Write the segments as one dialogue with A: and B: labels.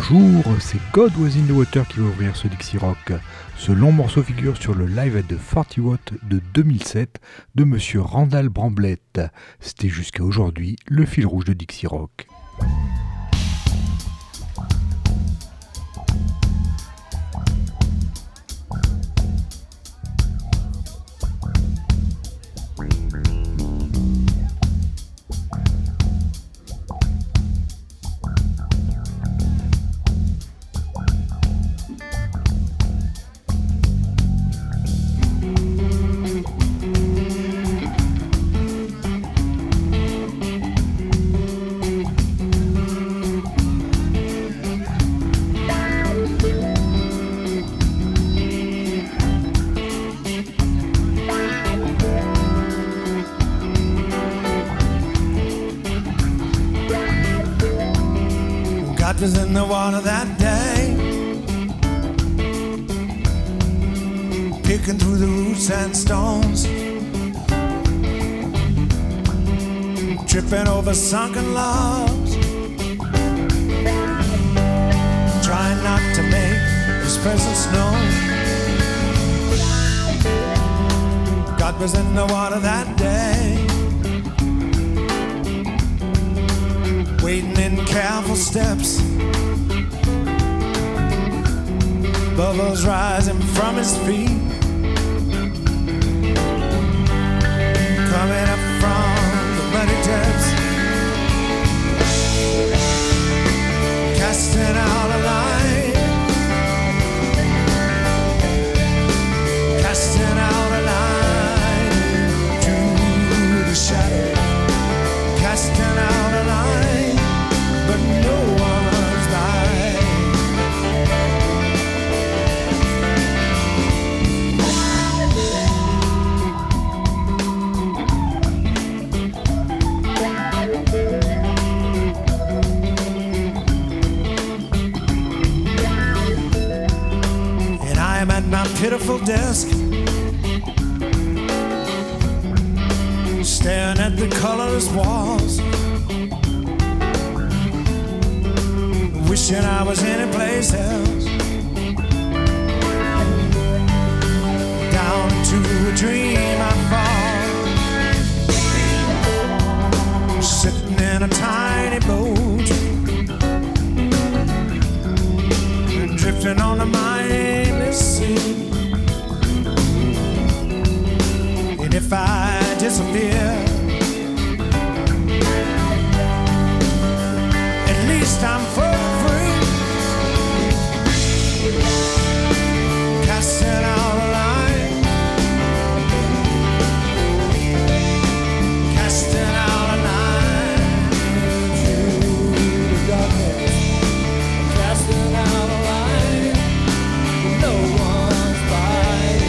A: Bonjour, c'est God Was in the Water qui va ouvrir ce Dixie Rock. Ce long morceau figure sur le Live at the 40 Watt de 2007 de Monsieur Randall Bramblett. C'était jusqu'à aujourd'hui le fil rouge de Dixie Rock.
B: God was in the water that day, picking through the roots and stones, tripping over sunken logs, trying not to make his presence known. God was in the water that day, waiting in careful steps, bubbles rising from his feet, coming up from the muddy depths, casting out a line, casting out a line to the shadow, casting out a line, but no one's by. And I am at my pitiful desk, staring at the colorless walls, wishing I was anyplace else, down into a dream I fall, sitting in a tiny boat, drifting on a mindless sea. And if I disappear, at least I'm free, casting out a line, casting out a line through the darkness, casting out a line, no one's biting.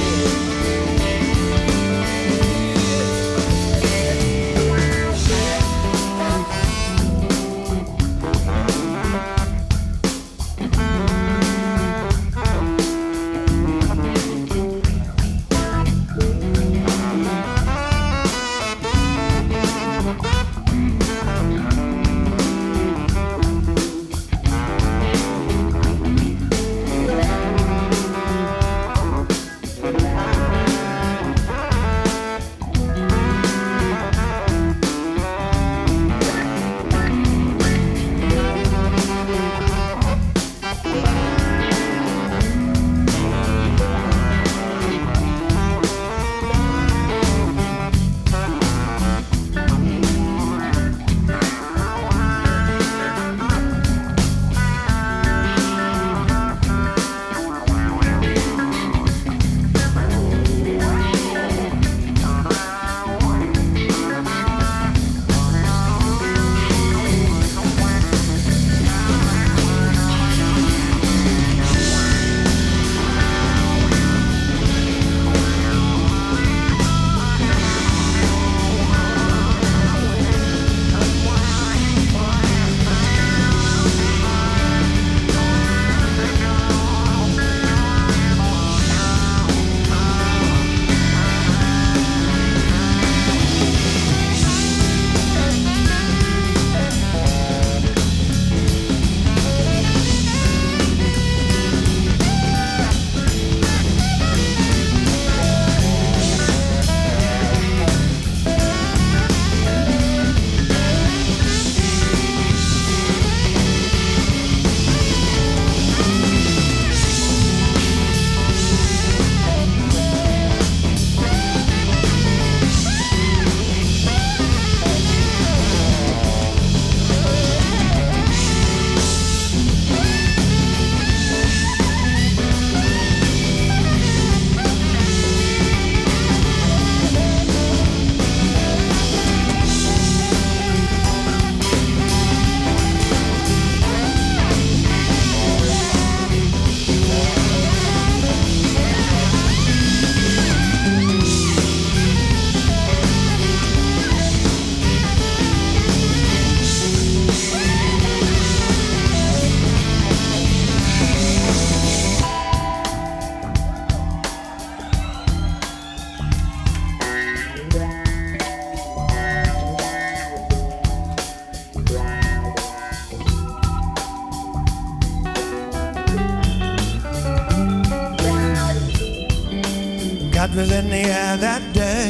B: God was in the air that day,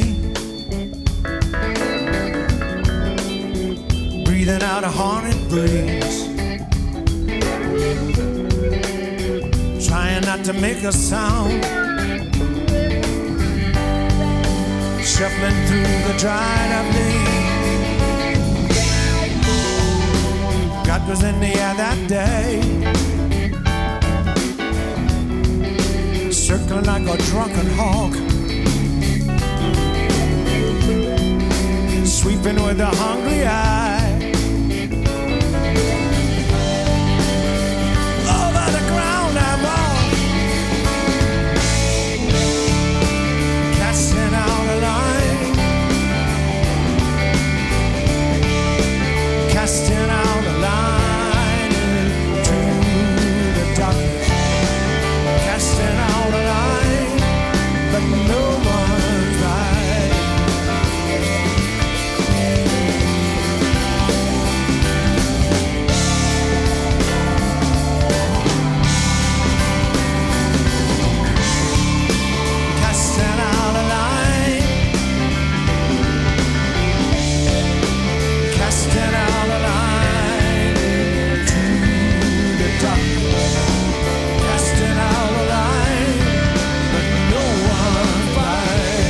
B: breathing out a haunted breeze, trying not to make a sound, shuffling through the dried up leaves. God was in the air that day, circling like a drunken hawk, sweeping with a hungry eye over the ground I walk, casting out a line, casting out a line into the darkness, casting out a line, but no one's right. Casting out a line, casting out a line into the darkness, casting out a line, but no one's right.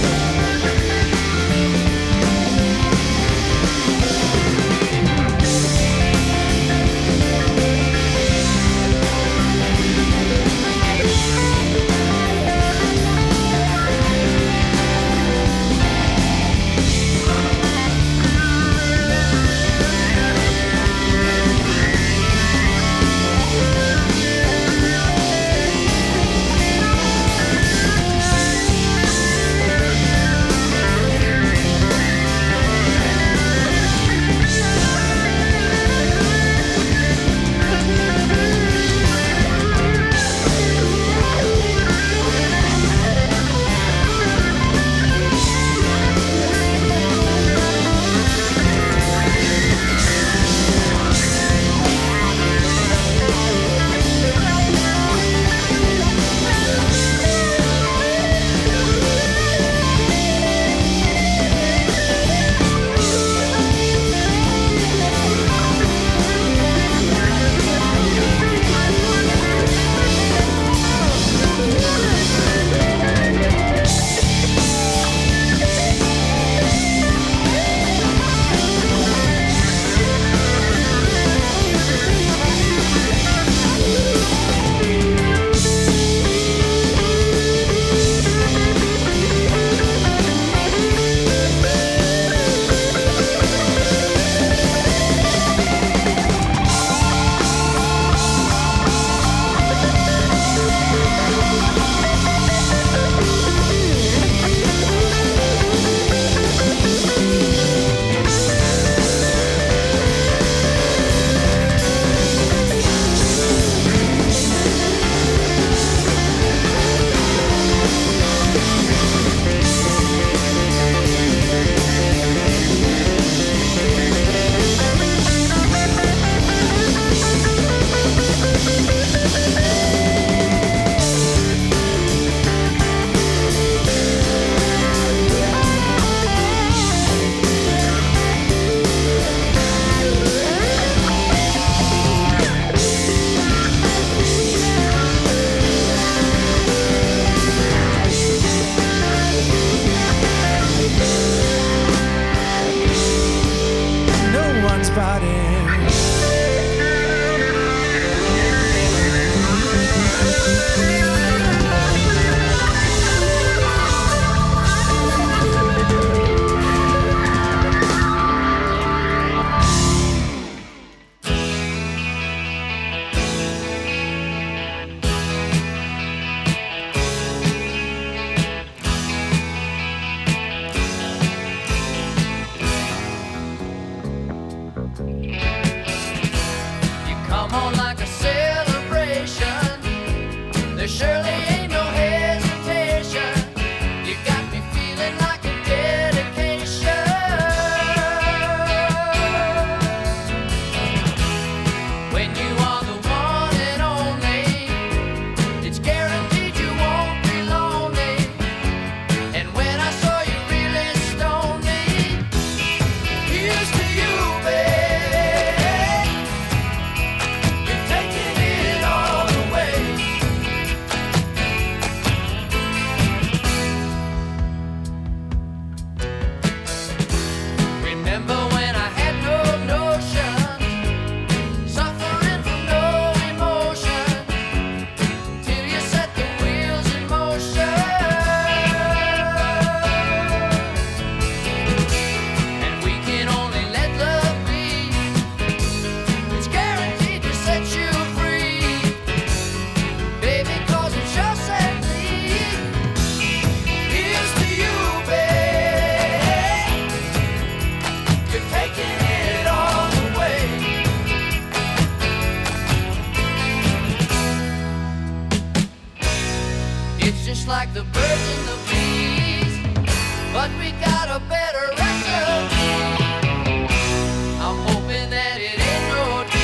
C: It's just like the birds and the bees, but we got a better recipe. I'm hoping that it ain't no tease.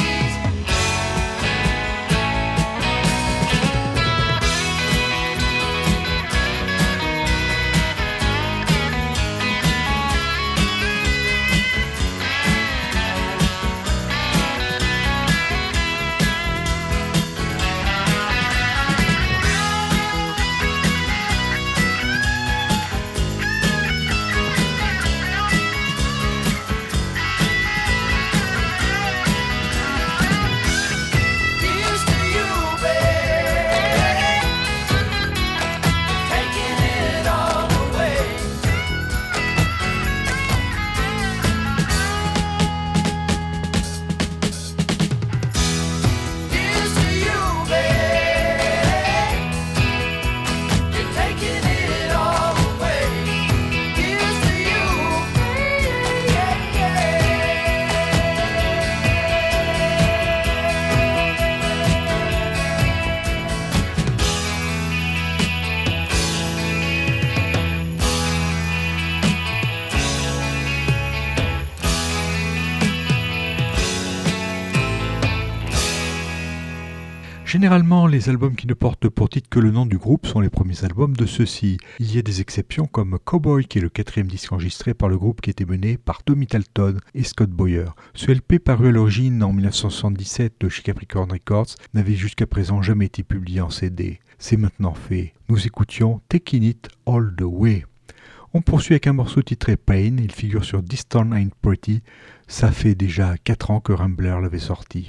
A: Généralement, les albums qui ne portent pour titre que le nom du groupe sont les premiers albums de ceux-ci. Il y a des exceptions comme Cowboy, qui est le 4e disque enregistré par le groupe qui était mené par Tommy Talton et Scott Boyer. Ce LP, paru à l'origine en 1977 chez Capricorn Records, n'avait jusqu'à présent jamais été publié en CD. C'est maintenant fait. Nous écoutions Taking It All the Way. On poursuit avec un morceau titré Pain, il figure sur This Town Ain't Pretty. Ça fait déjà 4 ans que Rambler l'avait sorti.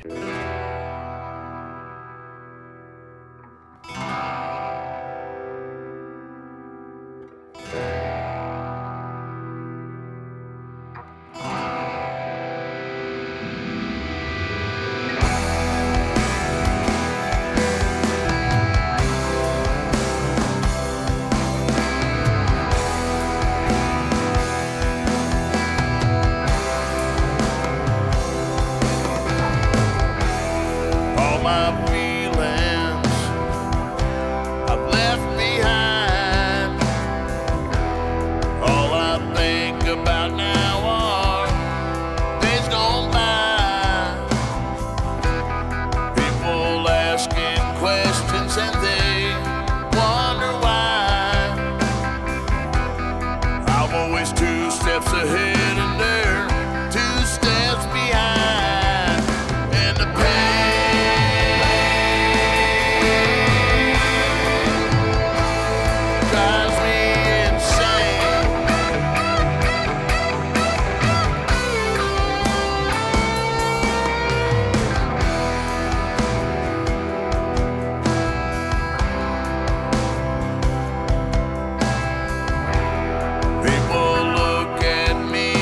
D: People look at me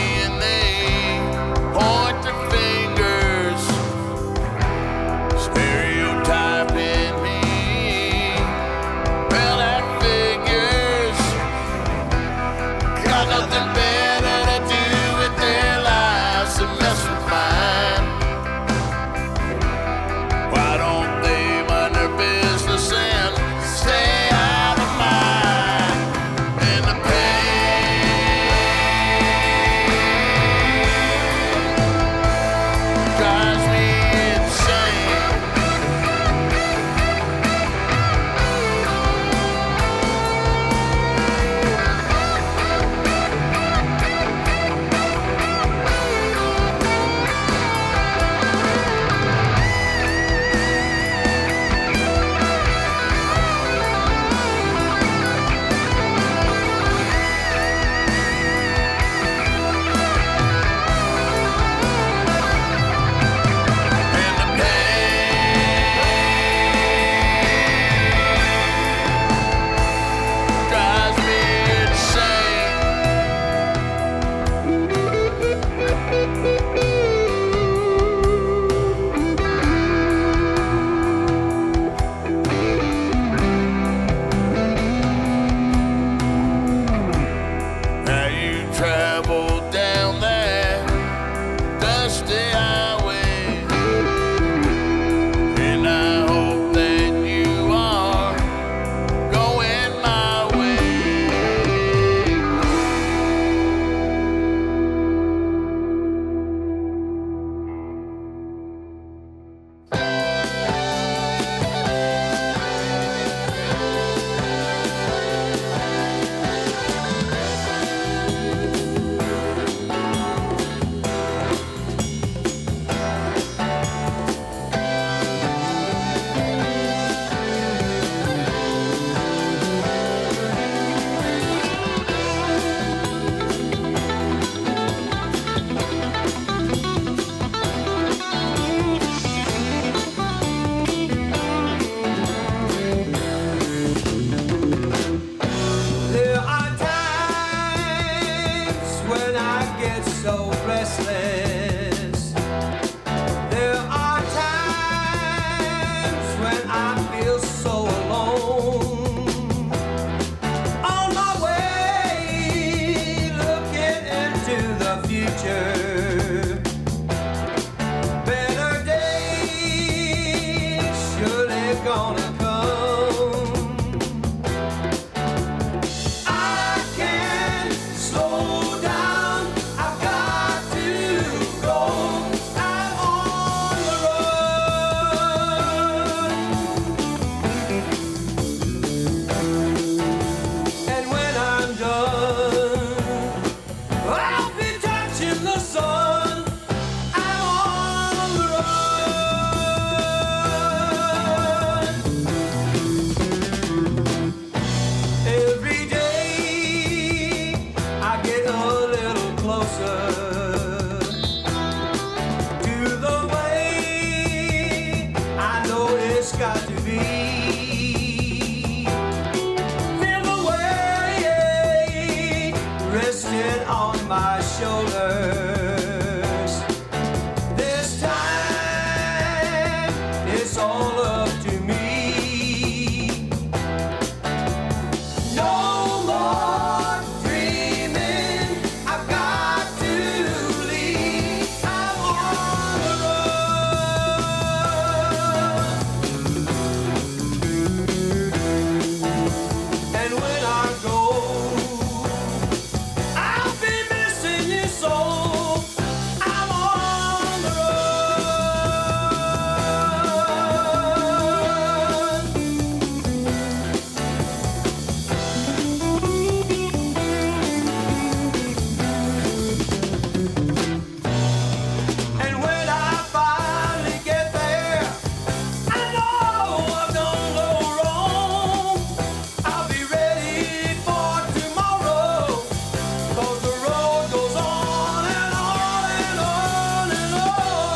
D: shoulders. This time it's all up to me. No more dreaming, I've got to leave. I'm on the road. And when I go, I'll be missing you so. I'm on the and when I finally get there, I know I've done no wrong. I'll be ready for tomorrow, 'cause the road goes on and on and on and on.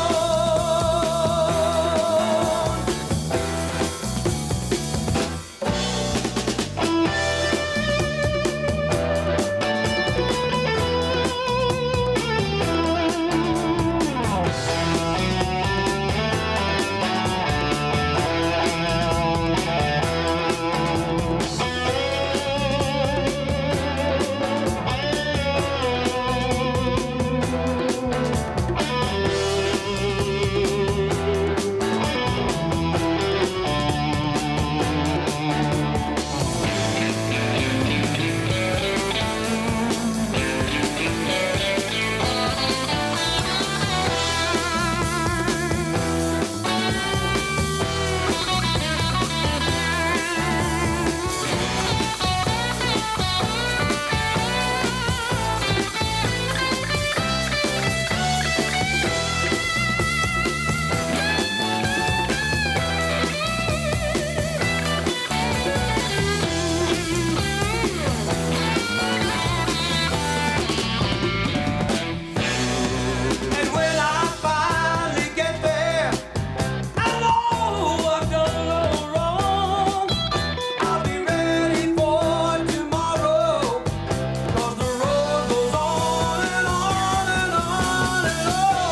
D: And when I finally get there, I know I've done no wrong. I'll be ready for tomorrow, 'cause the road goes on and on and on and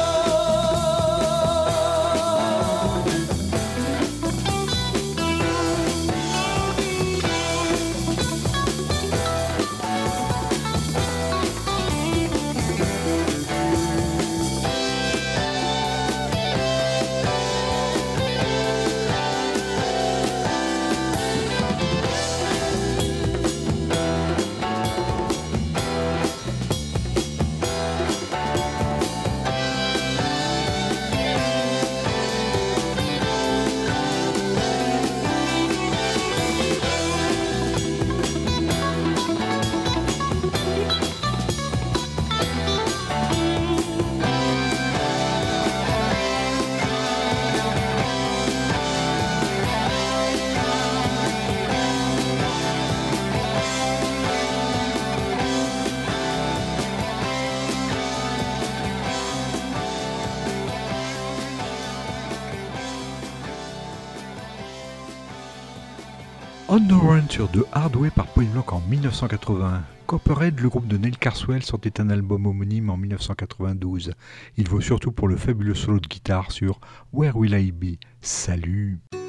A: On the Run sur The Hard Way par Polyblanc en 1981. Copperhead, le groupe de Neil Carswell, sortait un album homonyme en 1992. Il vaut surtout pour le fabuleux solo de guitare sur Where Will I Be. Salut!